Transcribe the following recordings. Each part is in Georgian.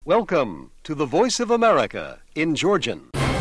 Welcome to the Voice of America in Georgian.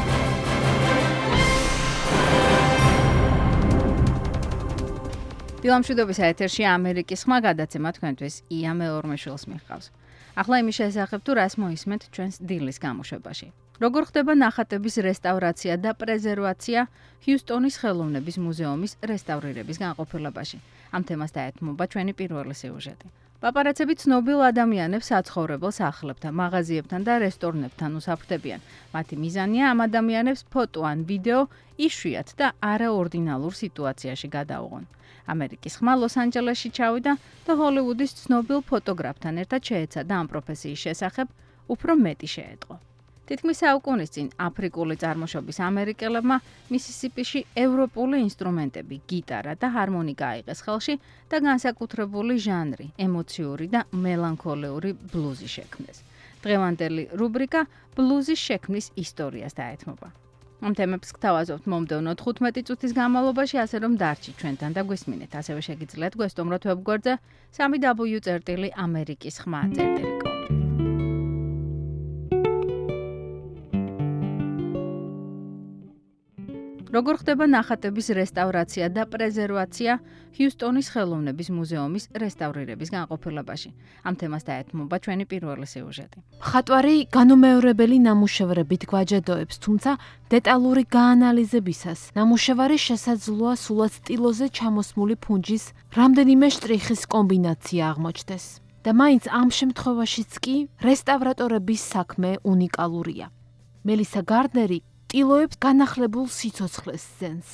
დილამშვიდობის ეთერში ამერიკის ხმა გადაცემა თქვენთვის ია მეორმეშვილს მიჰყავს. ახლა იმის შესახებ თუ რას მოისმენთ ჩვენს დილის გამოშვებაში. როგორ ხდება ნახატების რესტავრაცია და პრეზერვაცია ჰიუსტონის ხელოვნების მუზეუმის რესტავრირების განყოფილებაში. ამ თემას დაეთმობა ჩვენი პირველი სიუჟეტი. პაპარაცები ცნობილ ადამიანებს საცხოვრებელ სახლებთან, მაღაზიებთან და რესტორნებთან უსაფრთხებიან. მათი მიზანია ამ ადამიანებს ფოტო ან ვიდეო იშვიათ და არაორდინალურ სიტუაციაში გადაუღონ. ამერიკის ხმა ლოს-ანჯელესში ჩავიდა და ჰოლივუდის ცნობილ ფოტოგრაფთან ერთად შეეცადა ამ პროფესიის შესახებ უფრო მეტი შეეტყო. თითქმის საუკუნის წინ აფრიკული წარმოშობის ამერიკელებმა მისისიპიში ევროპული ინსტრუმენტები, გიტარა და ჰარმონიკა აიღეს ხელში და განსაკუთრებული ჟანრი, ემოციური და მელანქოლიური ბლუზი შექმნეს. დღევანდელი რუბრიკა ბლუზის შექმნის ისტორიას დაეთმობა. ამ თემებს გთავაზობთ მომდევნო 15 წუთის განმავლობაში, ასე რომ დარჩით ჩვენთან და გვისმინეთ. ასევე შეგიძლიათ გვესტუმროთ ვებგვერდზე www.amerikisxma.com. როგორ ხდება ნახატების რესტავრაცია და პრეზერვაცია ჰიუსტონის ხელოვნების მუზეუმის რესტავრირების განყოფილებაში. ამ თემას დაეთმობა ჩვენი პირველი სიუჟეტი. მხატვარი განუმეორებელი ნამუშევრებით გვაჯადოებს, თუმცა დეტალური გაანალიზებისას ნამუშევარი შესაძლოა სულად სტილოზე ჩამოსმული ფუნჯის რამდენიმე შტრიხის კომბინაცია აღმოჩნდეს. და მაინც ამ შემთხვევაშიც კი რესტავრატორების საქმე უნიკალურია. მელისა გარდნერი ტილოებს განახლებულ სიცოცხლეს ზენს.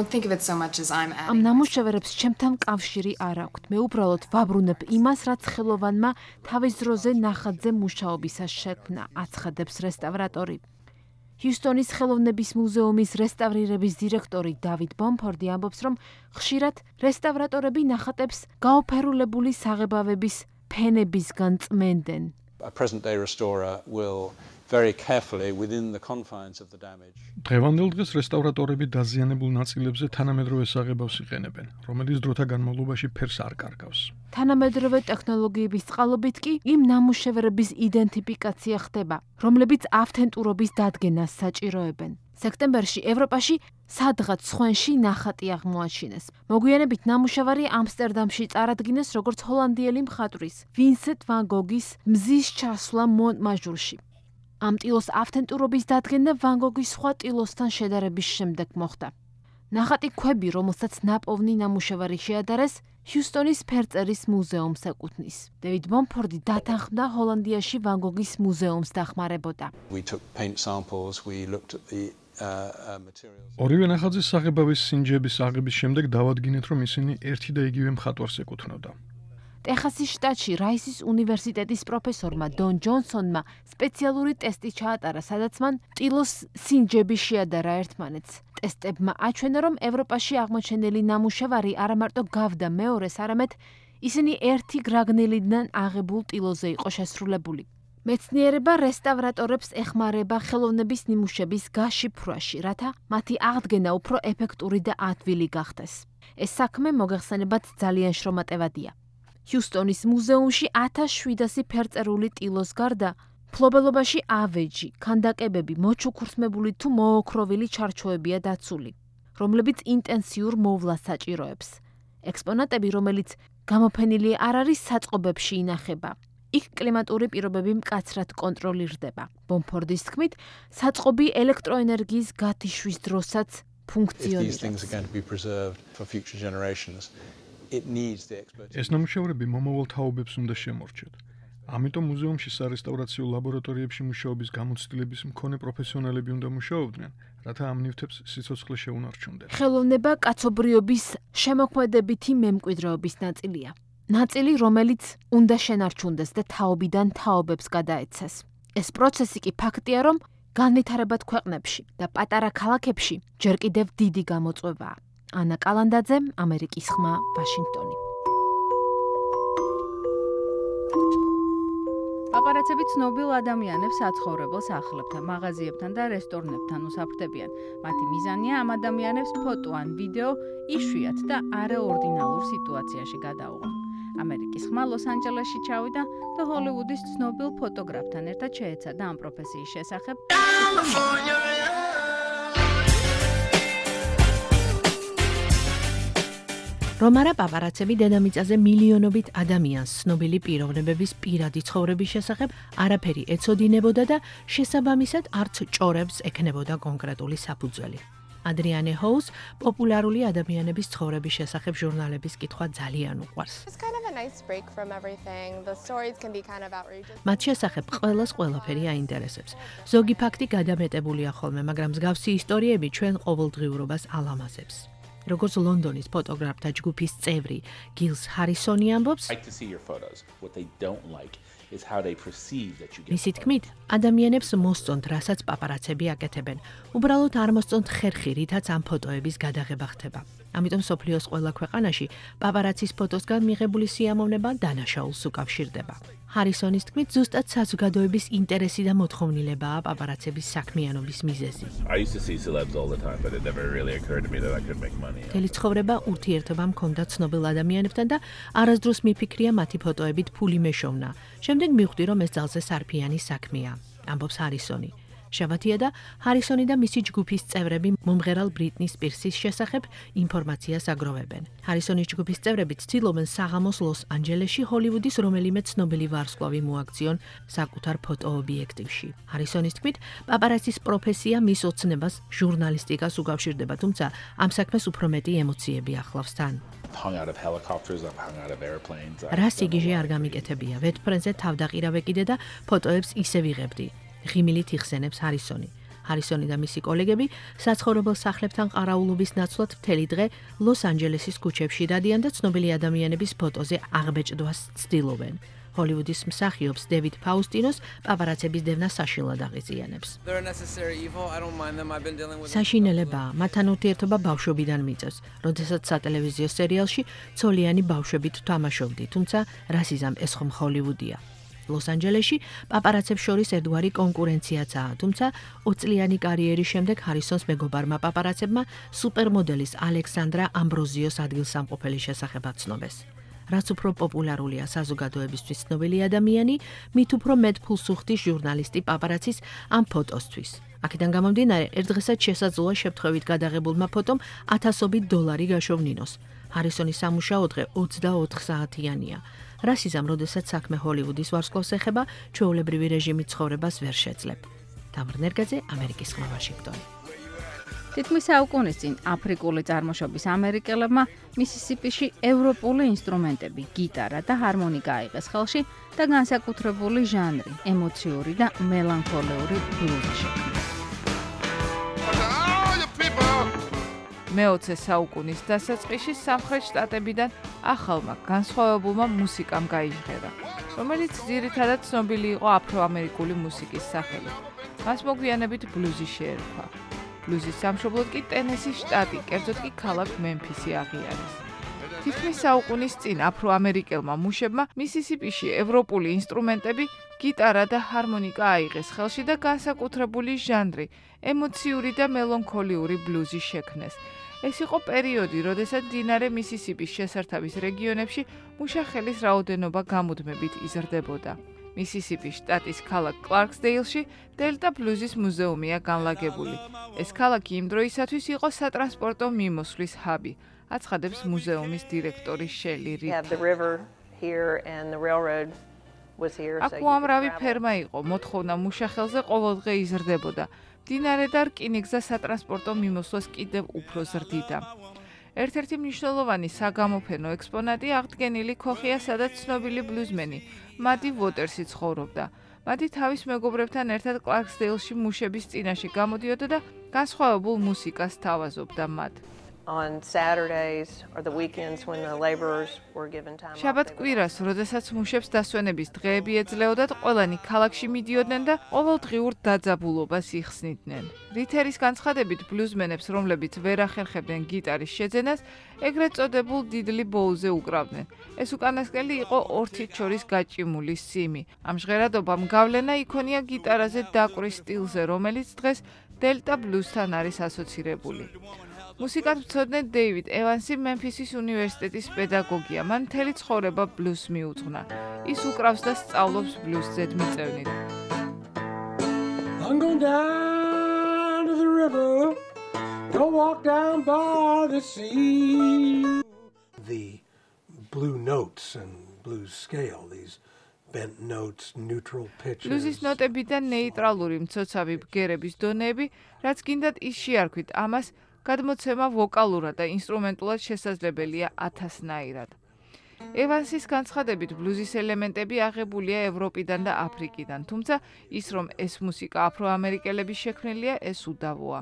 ამ ნამუშევრებს ჩემთან კავშირი არ აქვთ. მე უბრალოდ ვაბრუნებ იმას, რაც ხელოვანმა თავის დროზე ნახატზე მუშაობისას შექმნა, აცხადებს რესტავრატორი. ჰიუსტონის ხელოვნების მუზეუმის რესტავრირების დირექტორი დავიდ ბომფორდი ამბობს, რომ ხშირად რესტავრატორები ნახატებს გაოფერულებული საღებავების ფენებისგან წმენდნენ. A present-day restorer will very carefully within the confines of the damage. დღევანდელ დღეს რესტავრატორები დაზიანებულ ნაწილებზე თანამედროვე საღებავს იყენებენ, რომელიც დროთა განმავლობაში ფერს არ კარგავს. თანამედროვე ტექნოლოგიების წყალობით კი იმ ნამუშევრების იდენტიფიკაცია ხდება, რომლებიც ავთენტურობის დადგენას საჭიროებენ. სექტემბერში ევროპაში სადღაც სხვენში ნახატი აღმოაჩინეს. მოგვიანებით ნამუშევარი ამსტერდამში წარადგინეს როგორც ჰოლანდიელი მხატვრის ვინსენტ ვან გოგის მზის ჩასვლა მონტმაჟურში. ამ ტილოს ავთენტურობის დადგენა ვან გოგის სხვა ტილოსთან შედარების შემდეგ მოხდა. ნახატი ქვები, რომელსაც ნაპოვნი ნამუშევარი შეადარეს, ჰიუსტონის ფერწერის მუზეუმს ეკუთვნის. დევიდ ბომფორდი დათანხმდა ჰოლანდიაში ვან გოგის მუზეუმს დახმარებოდა. We took paint samples, we looked at the materials. ორივე ნახატის საღებავის სინჯების აღების შემდეგ დავადგინეთ, რომ ისინი ერთი და იგივე მხატვარს ეკუთვნოდა. ტეხასის შტატში რაისის უნივერსიტეტის პროფესორმა დონ ჯონსონმა სპეციალური ტესტი ჩაატარა, სადაც მან ტილოს სინჯები შეადარა ერთმანეთს. ტესტებმა აჩვენა, რომ ევროპაში აღმოჩენილი ნამუშევარი არა მარტო გავდა მეორეს, არამედ ისინი ერთი გრაგნილიდან აღებულ ტილოზე იყო შესრულებული. მეცნიერება რესტავრატორებს ეხმარება ხელოვნების ნიმუშების გაშიფრვაში, რათა მათი აღდგენა უფრო ეფექტური და ადვილი გახდეს. ეს საქმე მოგეხსენებათ ძალიან შრომატევადია. ჰიუსტონის მუზეუმში 1700 ფერწერული ტილოს გარდა ფლობელობაში ავეჯი, ქანდაკებები, მოჩუქურთმებული თუ მოოქროვილი ჩარჩოებია დაცული, რომლებიც ინტენსიურ მოვლას საჭიროებს. ექსპონატები, რომელიც გამოფენილი არ არის, საწყობებში ინახება. იქ კლიმატური პირობები მკაცრად კონტროლირდება. ბომფორდის თქმით, საწყობი ელექტროენერგიის გათიშვის დროსაც ფუნქციონირებს. ეს ნამუშევრები მომავალ თაობებს უნდა შემორჩეთ. ამიტომ მუზეუმში სარესტავრაციო ლაბორატორიებში მუშაობის გამოცდილების მქონე პროფესიონალები უნდა მუშაობდნენ, რათა ამ ნივთებს სიცოცხლე შეუნარჩუნდნენ. ხელოვნება კაცობრიობის შემოქმედებითი მემკვიდრეობის ნაწილია. ნაწილი, რომელიც უნდა შენარჩუნდეს და თაობიდან თაობებს გადაეცეს. ეს პროცესი კი ფაქტია, რომ განვითარებად ქვეყნებში და პატარა ქალაქებში ჯერ კიდევ დიდი გამოწვევაა. ანა კალანდაძე, ამერიკის ხმა, ვაშინგტონი. პაპარაცები ცნობილ ადამიანებს საცხოვრებელ სახლებთან, მაღაზიებთან და რესტორნებთან უსაფრთხებიან. მათი მიზანია ამ ადამიანებს ფოტო ან ვიდეო იშვიათ და არაორდინალურ სიტუაციაში გადაუღონ. ამერიკის ხმა ლოს-ანჯელესში ჩავიდა და ჰოლივუდის ცნობილ ფოტოგრაფთან ერთად შეეცადა ამ პროფესიის შესახებ. რომარა პაპარაცები დედამიწაზე მილიონობით ადამიანს ცნობილი პიროვნებების პირადი ცხოვრების შესახებ არაფერი ეცოდინებოდა და შესაბამისად არც ჭორებს ექნებოდა კონკრეტული საფუძველი. ადრიანე ჰოუს პოპულარული ადამიანების ცხოვრების შესახებ ჟურნალების კითხვა ძალიან უყვარს. მათ შესახებ ყველას ყველაფერი აინტერესებს. ზოგი ფაქტი გადამეტებულია ხოლმე, მაგრამ მსგავსი ისტორიები ჩვენ ყოველდღიურობას ალამაზებს. როგორც ლონდონის ფოტოგრაფთა ჯგუფის წევრი გილს ჰარისონი ამბობს, მისი თქმით, ადამიანებს მოსწონთ, რასაც პაპარაცები აკეთებენ. უბრალოდ არ მოსწონთ ხერხი, რითაც ამ ფოტოების გადაღება ხდება. ამიტომ სოფლიოს ყველა ქვეყანაში პაპარაცის ფოტოსგან მიღებული სიამოვნება დანაშაულს უკავშირდება. ჰარისონის თქმით, ზუსტად საზოგადოების ინტერესი და მოთხოვნილებაა პაპარაცების საქმიანობის მიზეზი. მთელი ცხოვრება ურთიერთობა მქონდა ცნობილ ადამიანებთან და არასდროს მიფიქრია მათი ფოტოებით ფული მეშოვნა. შემდეგ მივხვდი, რომ ეს ძალზე სარფიანი საქმეა, ამბობს ჰარისონი. შაბათია და ჰარისონი და მისი ჯგუფის წევრები მომღერალ ბრიტნი სპირსის შესახებ ინფორმაციას აგროვებენ. ჰარისონის ჯგუფის წევრები ცდილობენ საღამოს ლოს-ანჯელესში ჰოლივუდის რომელიმე ცნობილი ვარსკვლავი მოაქციონ საკუთარ ფოტოობიექტივში. ჰარისონის თქმით, პაპარაცის პროფესია მის ოცნებას ჟურნალისტიკას უკავშირდება, თუმცა ამ საქმეს უფრო მეტი ემოციები ახლავს თან. რა სიგიჟე არ გამიკეთებია, ვეთფრენზე თავდაყირავე კიდე და ფოტოებს ისე ვიღებდი. ღიმილით იხსენებს ჰარისონი. ჰარისონი და მისი კოლეგები საცხოვრებელ სახლებთან ყარაულობის ნაცვლად მთელი დღე ლოს-ანჯელესის ქუჩებში დადიან და ცნობილი ადამიანების ფოტოზე აღბეჭდვას ცდილობენ. ჰოლივუდის მსახიობს დევიდ ფაუსტინოს პაპარაცების დევნა საშინლად აღიზიანებს. საშინელებაა, მათთან ურთიერთობა ბავშვობიდან მიწევს, როდესაც სატელევიზიო სერიალში ცოლიანი ბავშვებით ვთამაშობდი, თუმცა რასიზამ ეს ხომ ჰოლივუდია. ლოს-ანჯელესში პაპარაცებს შორის ერთგვარი კონკურენციაცაა, თუმცა 20 წლიანი კარიერის შემდეგ ჰარისონს მეგობარმა პაპარაცებმა სუპერმოდელის ალექსანდრა ამბროზიოს ადგილსამყოფელი შესახებ აცნობეს. რაც უფრო პოპულარულია საზოგადოებისთვის ცნობილი ადამიანი, მით უფრო მეტ ფულს უხდის ჟურნალისტი პაპარაცის ამ ფოტოსთვის. აქედან გამომდინარე, ერთ დღესაც შესაძლოა შემთხვევით გადაღებულმა ფოტომ $1000 გაშოვნინოს. ჰარისონის სამუშაო დღე 24 საათიანია. რასიზამ, როდესაც საქმე ჰოლივუდის ვარსკვლავს ეხება, ჩვეულებრივი რეჟიმით ცხოვრებას ვერ შეძლებ. თამარ ნერგაძე, ამერიკის ხმა, ვაშინგტონი. თითქმის საუკუნის წინ აფრიკული წარმოშობის ამერიკელებმა მისისიპიში ევროპული ინსტრუმენტები, გიტარა და ჰარმონიკა აიღეს ხელში და განსაკუთრებული ჟანრი, ემოციური და მელანქოლიური ბლუზი შექმნეს. მე-20 საუკუნის დასაწყისში სამხრეთ შტატებიდან ახალმა განსხვავებულმა მუსიკამ გაიჟღერა, რომელიც ძირითადად ცნობილი იყო აფრო-ამერიკული მუსიკის სახელით. მას მოგვიანებით ბლუზი შეერქვა. ბლუზის სამშობლოდ კი ტენესის შტატი, კერძოდ კი ქალაქ მემფისი აღიარეს. თითქმის საუკუნის წინ აფრო-ამერიკელმა მუშებმა მისისიპიში ევროპული ინსტრუმენტები, გიტარა და ჰარმონიკა აიღეს ხელში და განსაკუთრებული ჟანრი, ემოციური და მელანქოლიური ბლუზი შექმნეს. ეს იყო პერიოდი, როდესაც მდინარე მისისიპის შესართავის რეგიონებში მუშახელის რაოდენობა გამუდმებით იზრდებოდა. მისისიპის შტატის ქალაქ კლარკსდეილში დელტა ბლუზის მუზეუმია განლაგებული. ეს ქალაქი იმ დროისათვის იყო სატრანსპორტო მიმოსვლის ჰაბი, აცხადებს მუზეუმის დირექტორი შელი რით. აქ უამრავი ფერმა იყო, მოთხოვნა მუშახელზე ყოველდღე იზრდებოდა. მდინარე და რკინიგზა სატრანსპორტო მიმოსვლას კიდევ უფრო ზრდიდა. ერთ-ერთი მნიშვნელოვანი საგამოფენო ექსპონატი აღდგენილი ქოხია, სადაც ცნობილი ბლუზმენი მადი ვოტერსი ცხოვრობდა. მადი თავის მეგობრებთან ერთად კლარკსდეილში მუშების წინაშე გამოდიოდა და განსხვავებულ მუსიკას თავაზობდა მათ. შაბათ-კვირას, როდესაც მუშებს დასვენების დღეები ეძლეოდათ, ყველანი ქალაქში მიდიოდნენ და ყოველდღიურ დაძაბულობას იხსნიდნენ. რითერის განცხადებით, ბლუზმენებს, რომლებიც ვერ ახერხებდნენ გიტარის შეძენას, ეგრეთ წოდებულ დიდლი ბოუზე უკრავდნენ. ეს უკანასკნელი იყო ორ თით შორის გაჭიმული სიმი. ამ ჟღერადობამ გავლენა იქონია გიტარაზე დაკვრის სტილზე, რომელიც დღეს დელტა ბლუზთან არის ასოცირებული. მუსიკად მცოდნე დეივიდ ევანსი მემფისის უნივერსიტეტის პედაგოგია. მან მთელი ცხოვრება ბლუზს მიუძღვნა. ის უკრავს და სწავლობს ბლუზს ზედმიწევნით. I'm going down to the river, go walk down by the sea. The blue notes and blues scale, these bent notes, neutral pitches. ბლუზის ნოტები და ნეიტრალური მცოცავი ბგერების დონეები, რაც გინდათ ის შეარქვით, ამას გადმოცემა ვოკალურად და ინსტრუმენტულად შესაძლებელია 1000-ნაირად. ევანსის განცხადებით, ბლუზის ელემენტები აღებულია ევროპიდან და აფრიკიდან, თუმცა ის, რომ ეს მუსიკა აფროამერიკელების შექმნილია, ეს უდავოა.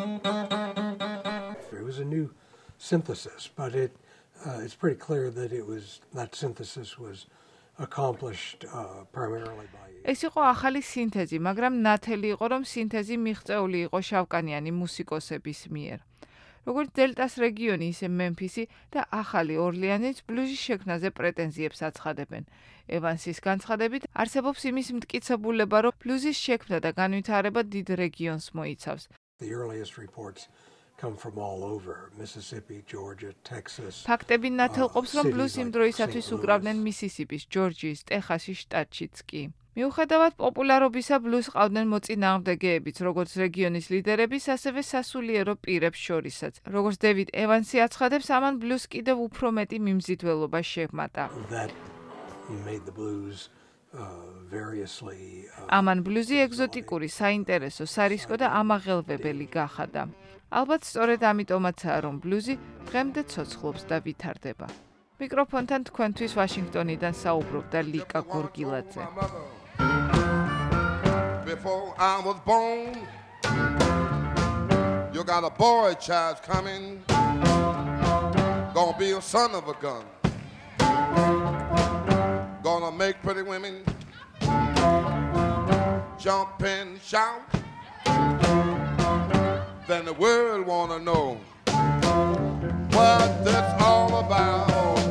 It was a new synthesis, but it's pretty clear that that synthesis was accomplished primarily by. ეს იყო ახალი სინთეზი, მაგრამ ნათელი იყო, რომ სინთეზი მიღწეული იყო შავკანიანი მუსიკოსების მიერ. როგორც დელტას რეგიონი, ისე მემფისი და ახალი ორლეანიც ბლუზის შექმნაზე პრეტენზიებს აცხადებენ. ევანსის განცხადებით, არსებობს იმის მტკიცებულება, რომ ბლუზის შექმნა და განვითარება დიდ რეგიონს მოიცავს. The earliest reports come from all over, Mississippi, Georgia, Texas. ფაქტები ნათელყოფს, რომ ბლუზს იმ დროისათვის უკრავდნენ მისისიპის, ჯორჯიის, ტეხასის შტატშიც კი. მიუხედავად პოპულარობისა, ბლუზს ყავდნენ მოწინააღმდეგეებიც, როგორც რეგიონის ლიდერების, ასევე სასულიერო პირებს შორისაც. როგორც დევიდ ევანსი აცხადებს, ამან ბლუზს კიდევ უფრო მეტი მიმზიდველობა შემატა. ამან ბლუზი ეგზოტიკური, საინტერესო, სარისკო და ამაღელვებელი გახადა. ალბათ სწორედ ამიტომაცაა, რომ ბლუზი დღემდე ცოცხლობს და ვითარდება. მიკროფონთან თქვენთვის ვაშინგტონიდან საუბრობდა ლიკა გორგილაძე. Before I was born, you got a boy child coming, gonna be a son of a gun, gonna make pretty women jump and shout, then the world wanna know what that's all about.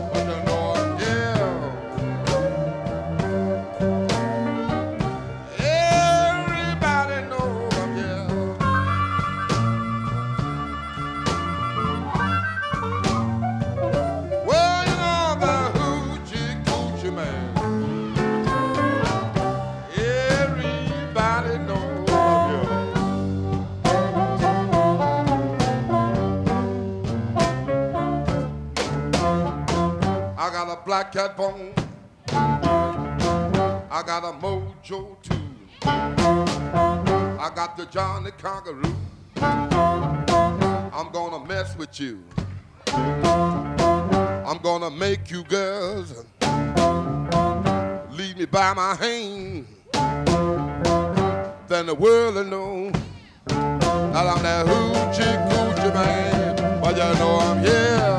I got a black cat bone, I got a mojo too, I got the Johnny Congaroo, I'm gonna mess with you, I'm gonna make you girls lead me by my hand, then the world will know that I'm that hoochie coochie man, but you know I'm here.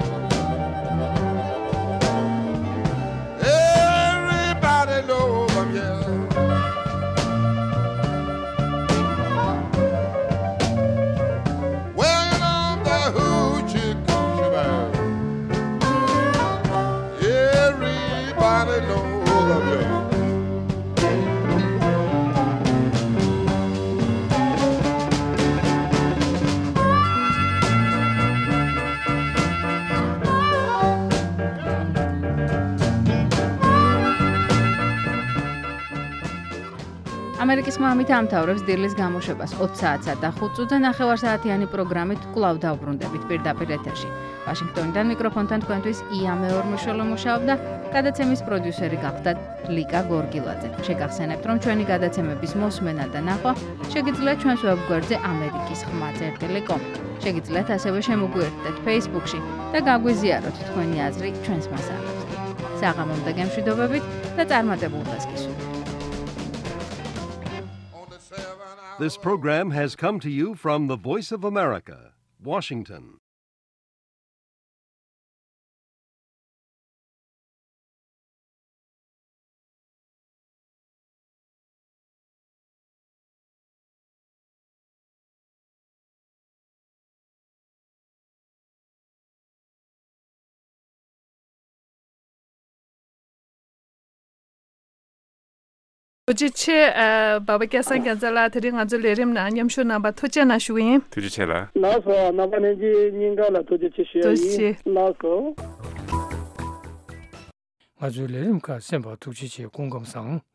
ამერიკის მამით ამთავრებს დილის გამოშვებას 20 საათსა და 5 წუთზე ნახევარსაათიანი პროგრამით კვლავ დავბრუნდებით პირდაპირ ეთერში. ვაშინგტონიდან მიკროფონთან თქვენთვის ია მეორმოშელო მუშაობდა, გადაცემის პროდიუსერი გახდა ლიკა გორგილაძე. შეგახსენებთ, რომ ჩვენი გადაცემების მოსმენა და ნახვა შეგიძლიათ ჩვენს ვებგვერდზე amerikiskhma.com. შეგიძლიათ ასევე შემოგვიერთდეთ Facebook-ში და გაგვიზიაროთ თქვენი აზრი ჩვენს მასალებზე. საღამომდე გემშვიდობებით და წარმატებულ დღეს გისურვებთ. This program has come to you from the Voice of America, Washington. Tujiche baba kyasan kanzala thiri ngazu lerim na nyamshu na ba thoche na shuin. Tujiche la. Naso nabaneji ninga la tujiche shi. Naso. ngazu lerim ka semba tujiche kongam sang.